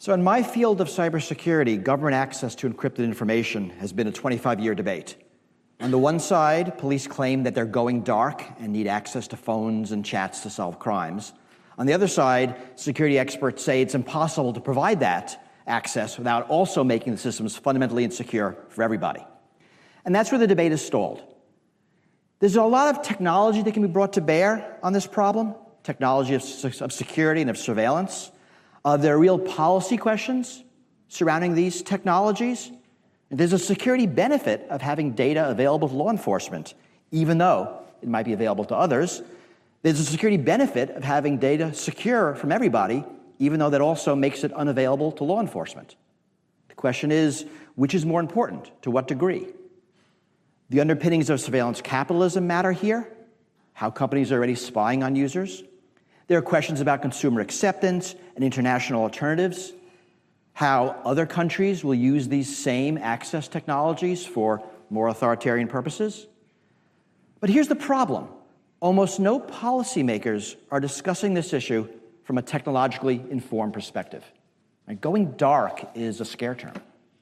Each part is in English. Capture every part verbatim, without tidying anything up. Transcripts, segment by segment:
So in my field of cybersecurity, government access to encrypted information has been a twenty-five year debate. On the one side, police claim that they're going dark and need access to phones and chats to solve crimes. On the other side, security experts say it's impossible to provide that access without also making the systems fundamentally insecure for everybody. And that's where the debate is stalled. There's a lot of technology that can be brought to bear on this problem, technology of, of security and of surveillance. Uh, there are real policy questions surrounding these technologies. And there's a security benefit of having data available to law enforcement, even though it might be available to others. There's a security benefit of having data secure from everybody, even though that also makes it unavailable to law enforcement. The question is, which is more important? To what degree? The underpinnings of surveillance capitalism matter here, how companies are already spying on users. There are questions about consumer acceptance and international alternatives, how other countries will use these same access technologies for more authoritarian purposes. But here's the problem. Almost no policymakers are discussing this issue from a technologically informed perspective. And going dark is a scare term.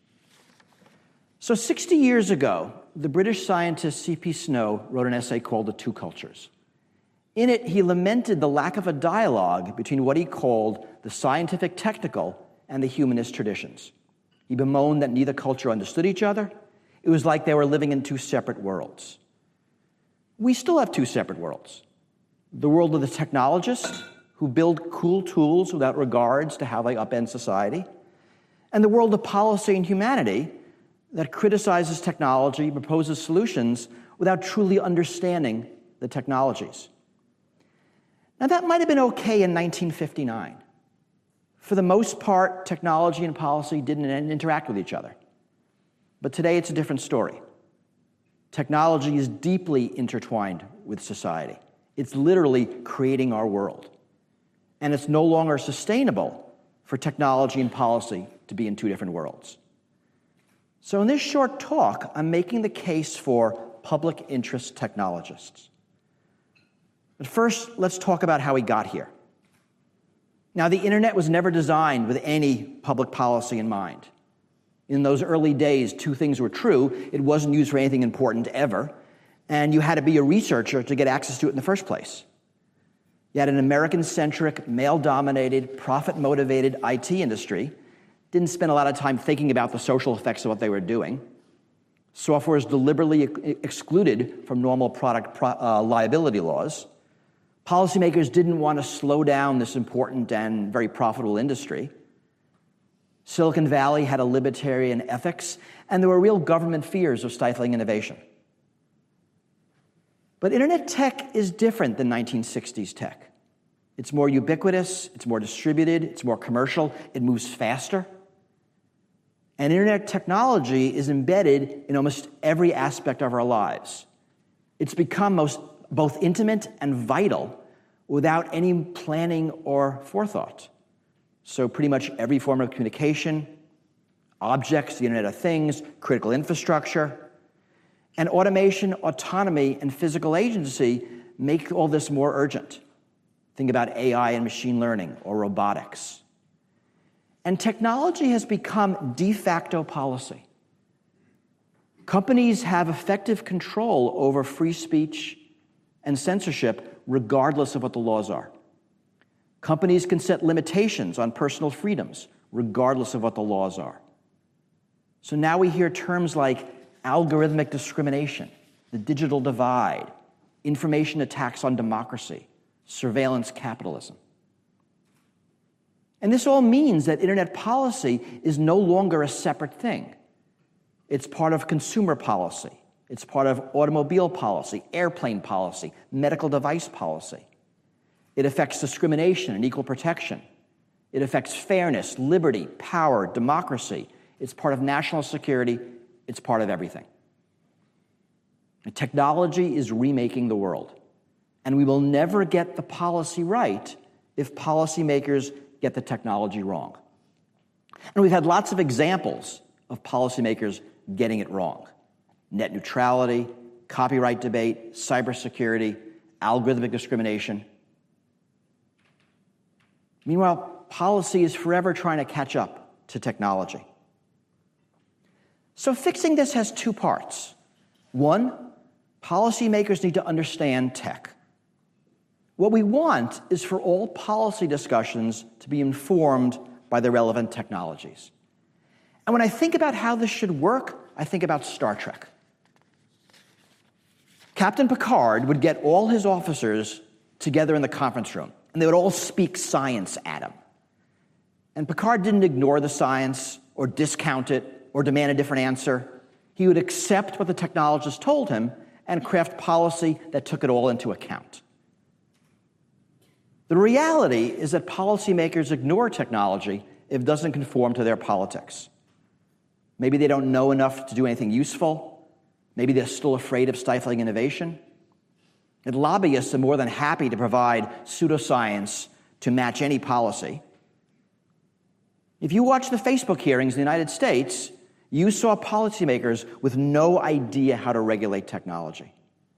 So sixty years ago, the British scientist C P Snow wrote an essay called The Two Cultures. In it, he lamented the lack of a dialogue between what he called the scientific technical and the humanist traditions. He bemoaned that neither culture understood each other. It was like they were living in two separate worlds. We still have two separate worlds. The world of the technologists, who build cool tools without regards to how they upend society, and the world of policy and humanity that criticizes technology, proposes solutions without truly understanding the technologies. Now, that might have been okay in nineteen fifty-nine. For the most part, technology and policy didn't interact with each other. But today, it's a different story. Technology is deeply intertwined with society. It's literally creating our world. And it's no longer sustainable for technology and policy to be in two different worlds. So in this short talk, I'm making the case for public interest technologists. But first, let's talk about how we got here. Now, the internet was never designed with any public policy in mind. In those early days, two things were true. It wasn't used for anything important ever, and you had to be a researcher to get access to it in the first place. You had an American-centric, male-dominated, profit-motivated I T industry. Didn't spend a lot of time thinking about the social effects of what they were doing. Software is deliberately excluded from normal product pro- uh, liability laws. Policymakers didn't want to slow down this important and very profitable industry. Silicon Valley had a libertarian ethics, and there were real government fears of stifling innovation. But internet tech is different than nineteen sixties tech. It's more ubiquitous, it's more distributed, it's more commercial, it moves faster. And internet technology is embedded in almost every aspect of our lives. It's become most both intimate and vital without any planning or forethought. So pretty much every form of communication, objects, the Internet of Things, critical infrastructure, and automation, autonomy, and physical agency make all this more urgent. Think about A I and machine learning or robotics. And technology has become de facto policy. Companies have effective control over free speech and censorship regardless of what the laws are. Companies can set limitations on personal freedoms regardless of what the laws are. So now we hear terms like algorithmic discrimination, the digital divide, information attacks on democracy, surveillance capitalism. And this all means that internet policy is no longer a separate thing. It's part of consumer policy. It's part of automobile policy, airplane policy, medical device policy. It affects discrimination and equal protection. It affects fairness, liberty, power, democracy. It's part of national security. It's part of everything. And technology is remaking the world. And we will never get the policy right if policymakers get the technology wrong. And we've had lots of examples of policymakers getting it wrong. Net neutrality, copyright debate, cybersecurity, algorithmic discrimination. Meanwhile, policy is forever trying to catch up to technology. So fixing this has two parts. One, policymakers need to understand tech. What we want is for all policy discussions to be informed by the relevant technologies. And when I think about how this should work, I think about Star Trek. Captain Picard would get all his officers together in the conference room, and they would all speak science at him. And Picard didn't ignore the science or discount it or demand a different answer. He would accept what the technologists told him and craft policy that took it all into account. The reality is that policymakers ignore technology if it doesn't conform to their politics. Maybe they don't know enough to do anything useful. Maybe they're still afraid of stifling innovation. And lobbyists are more than happy to provide pseudoscience to match any policy. If you watch the Facebook hearings in the United States, you saw policymakers with no idea how to regulate technology.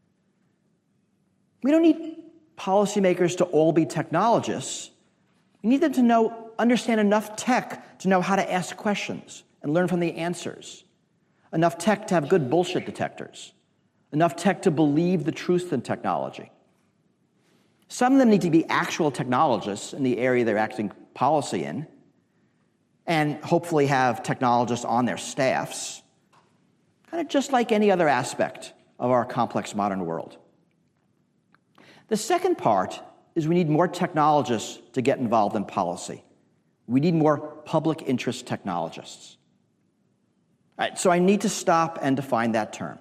We don't need policymakers to all be technologists. We need them to know, understand enough tech to know how to ask questions and learn from the answers. Enough tech to have good bullshit detectors. Enough tech to believe the truth in technology. Some of them need to be actual technologists in the area they're acting policy in, and hopefully have technologists on their staffs, kind of just like any other aspect of our complex modern world. The second part is we need more technologists to get involved in policy. We need more public interest technologists. All right, so I need to stop and define that term.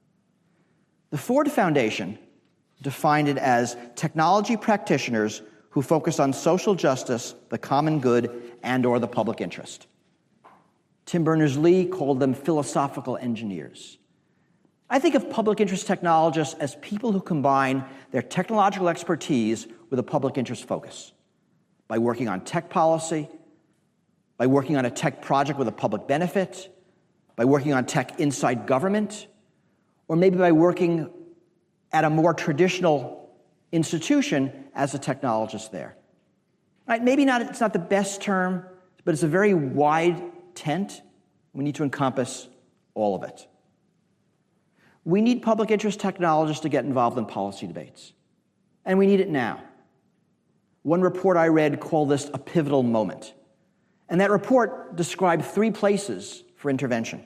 The Ford Foundation defined it as technology practitioners who focus on social justice, the common good, and or the public interest. Tim Berners-Lee called them philosophical engineers. I think of public interest technologists as people who combine their technological expertise with a public interest focus by working on tech policy, by working on a tech project with a public benefit, by working on tech inside government, or maybe by working at a more traditional institution as a technologist there. Right? Maybe not, it's not the best term, but it's a very wide tent. We need to encompass all of it. We need public interest technologists to get involved in policy debates. And we need it now. One report I read called this a pivotal moment. And that report described three places for intervention.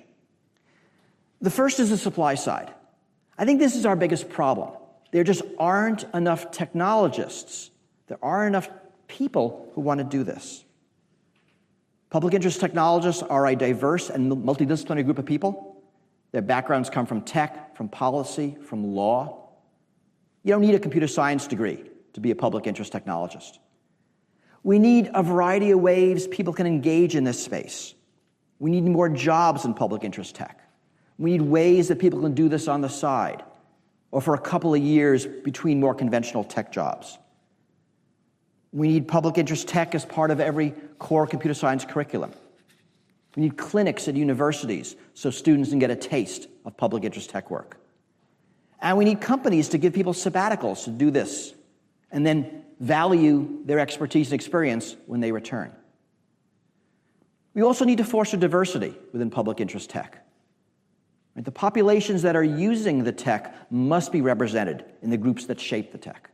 The first is the supply side. I think this is our biggest problem. There just aren't enough technologists. There aren't enough people who want to do this. Public interest technologists are a diverse and multidisciplinary group of people. Their backgrounds come from tech, from policy, from law. You don't need a computer science degree to be a public interest technologist. We need a variety of ways people can engage in this space. We need more jobs in public interest tech. We need ways that people can do this on the side or for a couple of years between more conventional tech jobs. We need public interest tech as part of every core computer science curriculum. We need clinics at universities so students can get a taste of public interest tech work. And we need companies to give people sabbaticals to do this and then value their expertise and experience when they return. We also need to foster diversity within public interest tech. The populations that are using the tech must be represented in the groups that shape the tech.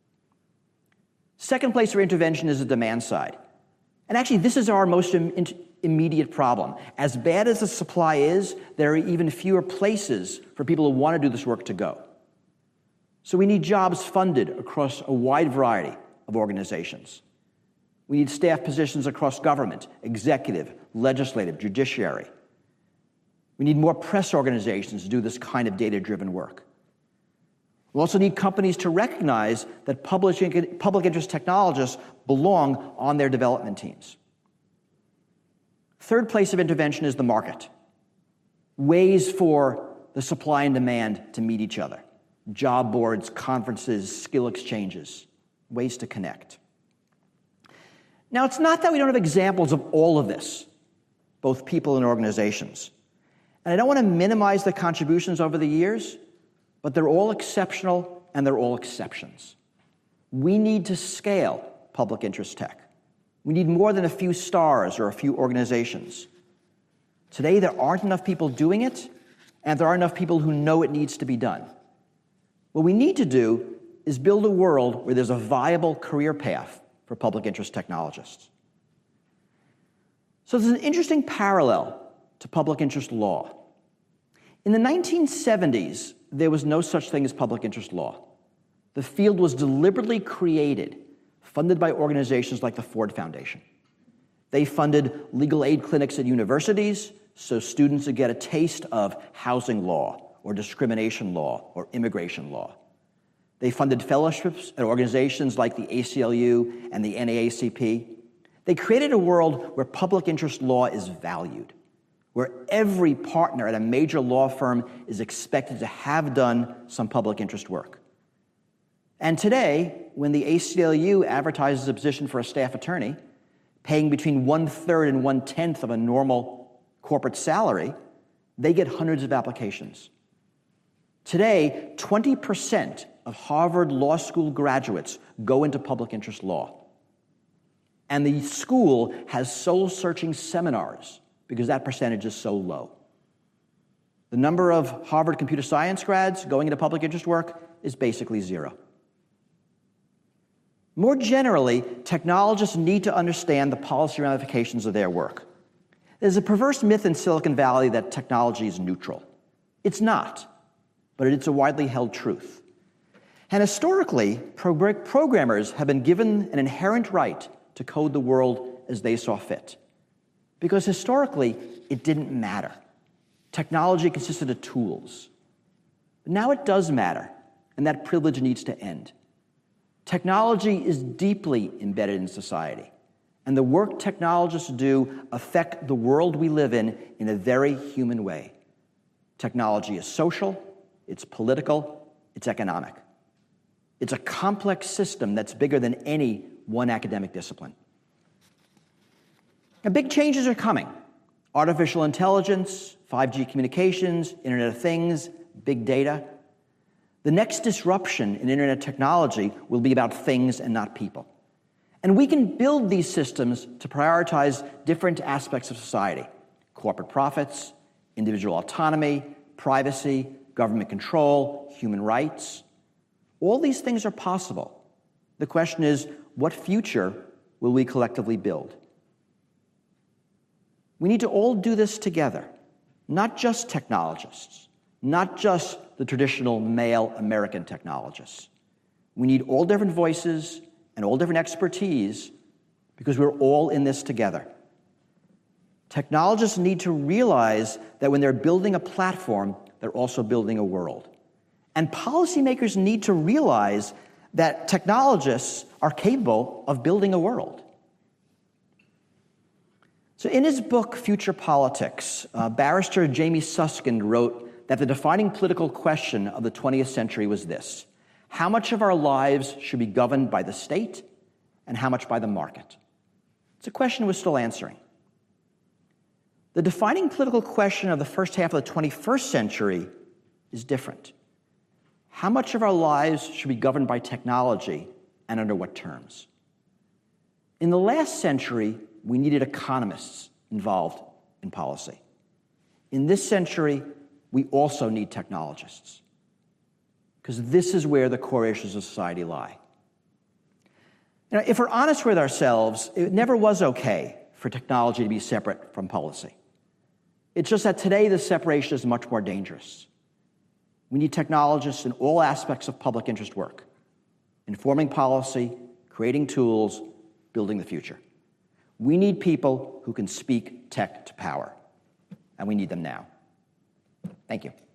Second place for intervention is the demand side. And actually, this is our most im- immediate problem. As bad as the supply is, there are even fewer places for people who want to do this work to go. So we need jobs funded across a wide variety of organizations. We need staff positions across government, executive, legislative, judiciary. We need more press organizations to do this kind of data-driven work. We also need companies to recognize that publishing, public interest technologists belong on their development teams. Third place of intervention is the market. Ways for the supply and demand to meet each other. Job boards, conferences, skill exchanges, ways to connect. Now, it's not that we don't have examples of all of this, both people and organizations. And I don't want to minimize the contributions over the years, but they're all exceptional and they're all exceptions. We need to scale public interest tech. We need more than a few stars or a few organizations. Today, there aren't enough people doing it, and there aren't enough people who know it needs to be done. What we need to do is build a world where there's a viable career path for public interest technologists. So there's an interesting parallel to public interest law. In the nineteen seventies, there was no such thing as public interest law. The field was deliberately created, funded by organizations like the Ford Foundation. They funded legal aid clinics at universities so students would get a taste of housing law or discrimination law or immigration law. They funded fellowships at organizations like the A C L U and the N double A C P. They created a world where public interest law is valued, where every partner at a major law firm is expected to have done some public interest work. And today, when the A C L U advertises a position for a staff attorney, paying between one-third and one-tenth of a normal corporate salary, they get hundreds of applications. Today, twenty percent of Harvard Law School graduates go into public interest law. And the school has soul-searching seminars because that percentage is so low. The number of Harvard computer science grads going into public interest work is basically zero. More generally, technologists need to understand the policy ramifications of their work. There's a perverse myth in Silicon Valley that technology is neutral. It's not, but it's a widely held truth. And historically, progr- programmers have been given an inherent right to code the world as they saw fit. Because historically, it didn't matter. Technology consisted of tools. But now it does matter, and that privilege needs to end. Technology is deeply embedded in society, and the work technologists do affect the world we live in in a very human way. Technology is social, it's political, it's economic. It's a complex system that's bigger than any one academic discipline. Now, big changes are coming. Artificial intelligence, five G communications, Internet of Things, big data. The next disruption in internet technology will be about things and not people. And we can build these systems to prioritize different aspects of society: corporate profits, individual autonomy, privacy, government control, human rights. All these things are possible. The question is, what future will we collectively build? We need to all do this together, not just technologists, not just the traditional male American technologists. We need all different voices and all different expertise because we're all in this together. Technologists need to realize that when they're building a platform, they're also building a world. And policymakers need to realize that technologists are capable of building a world. So in his book, Future Politics, uh, barrister Jamie Susskind wrote that the defining political question of the twentieth century was this: how much of our lives should be governed by the state and how much by the market? It's a question we're still answering. The defining political question of the first half of the twenty-first century is different. How much of our lives should be governed by technology and under what terms? In the last century, we needed economists involved in policy. In this century, we also need technologists, because this is where the core issues of society lie. Now, if we're honest with ourselves, it never was okay for technology to be separate from policy. It's just that today the separation is much more dangerous. We need technologists in all aspects of public interest work: informing policy, creating tools, building the future. We need people who can speak tech to power, and we need them now. Thank you.